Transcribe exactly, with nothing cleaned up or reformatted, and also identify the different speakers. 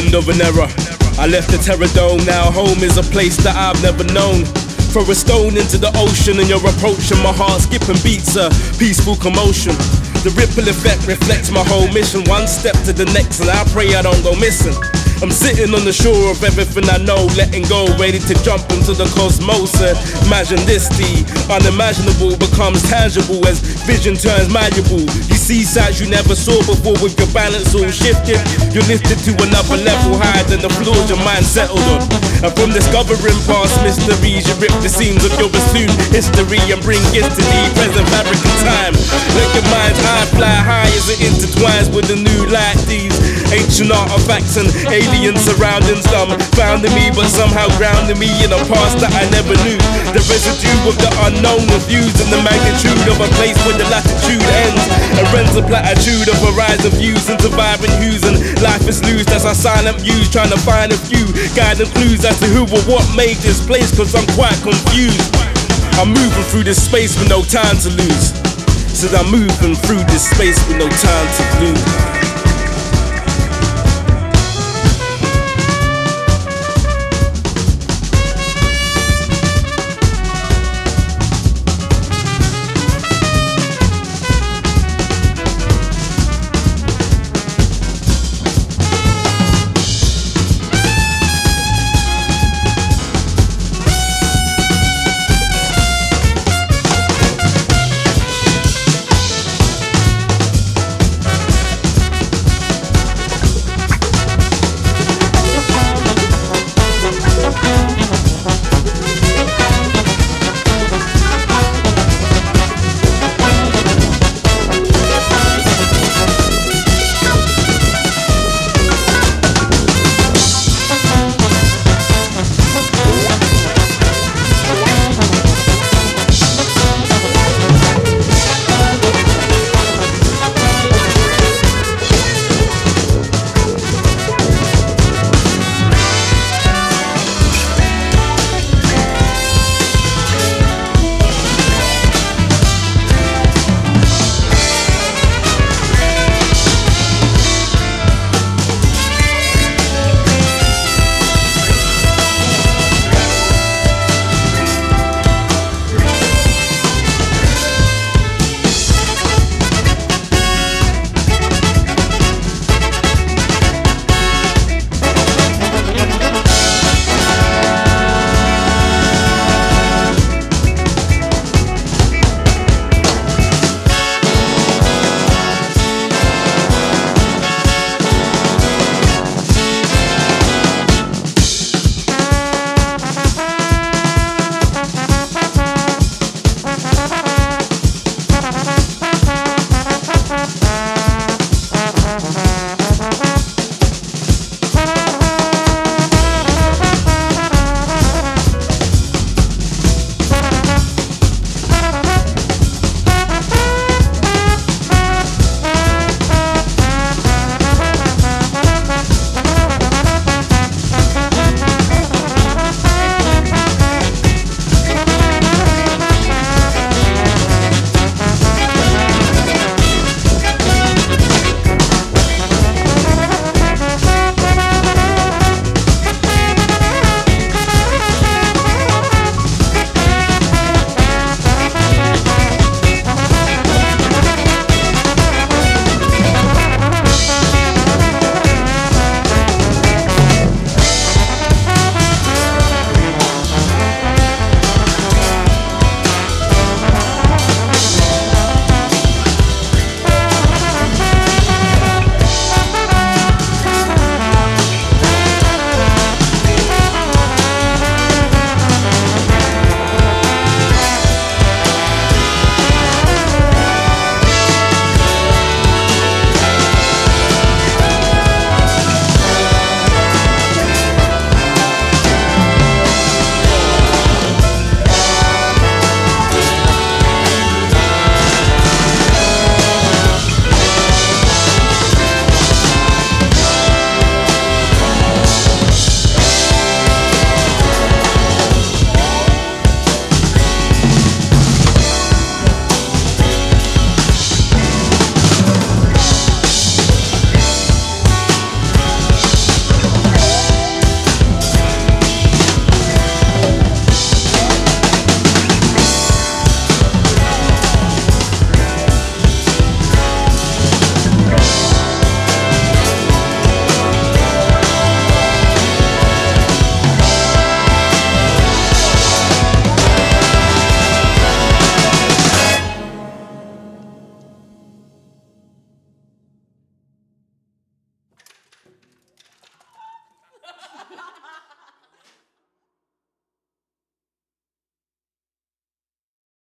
Speaker 1: end of an era. I left the terror dome, now home is a place that I've never known. Throw a stone into the ocean and you're approaching my heart skipping beats a peaceful commotion. The ripple effect reflects my whole mission. One step to the next and I pray I don't go missing. I'm sitting on the shore of everything I know, letting go, ready to jump into the cosmos. Imagine this, the unimaginable becomes tangible as vision turns malleable. You see sights you never saw before with your balance all shifted. You're lifted to another level higher than the floors your mind settled on. And from discovering past mysteries, you rip the seams of your assumed history and bring it to the present fabric of time. Let your mind's eye fly high as it intertwines with the new light. These ancient artifacts and alien surroundings, some founding me but somehow grounding me in a past that I never knew. The residue of the unknown infused in the magnitude of a place where the latitude ends and rends a platitude of horizon views into vibrant hues. And life is loose as I silent muse, trying to find a few guiding clues as to who or what made this place, cause I'm quite confused. I'm moving through this space with no time to lose. Said I'm moving through this space with no time to lose.